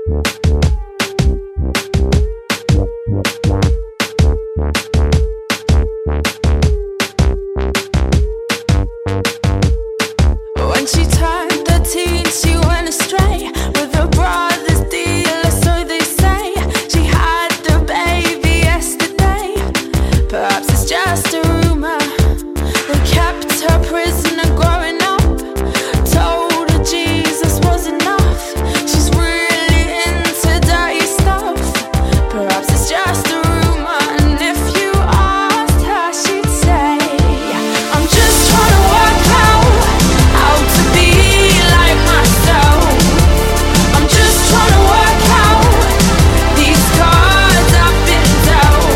When she turned 13, she went astray with her brother's dealer, so they say. She had the baby yesterday. Perhaps it's just a rumor. They kept her prisoner growing up, told her Jesus was enough. She's really into dirty stuff. Perhaps it's just a rumor. And if you asked her, she'd say, I'm just trying to work out how to be like myself. I'm just trying to work out these cards I've been dealt.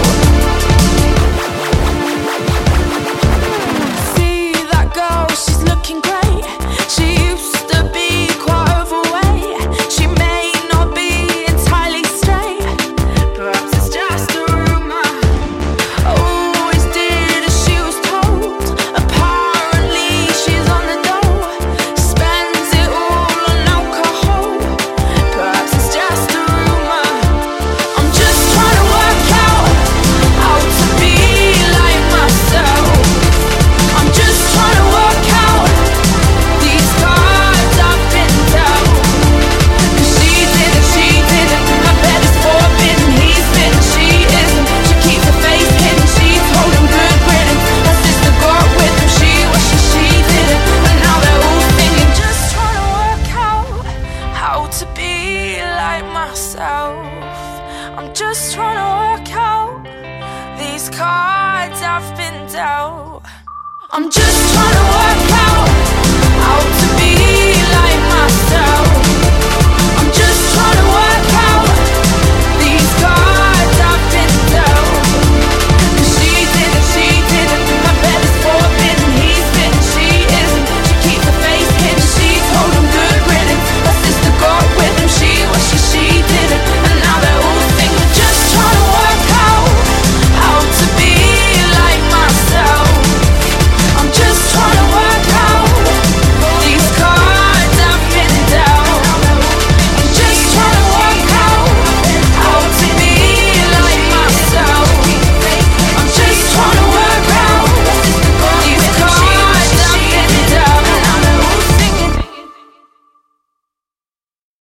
See that girl, she's looking great. She used to be quite overweight. She may not be entirely straight. Perhaps it's just a rumor. Always did as she was told. Apparently she's on the dole. Spends it all on alcohol. Perhaps it's just a rumor. I'm just trying to work out how to be like myself. I'm just trying to work out these cards I've been dealt. 'Cause she didn't, I bet it's forbidden. He's been, she isn't. She keeps her face hidden, she's holding good riddance. Her sister got with him, she wishes she didn't. And now they're all singing, just trying to work out how to be like myself. I'm just trying to work out these cards I've been dealt. I'm just trying to work out how to be like myself.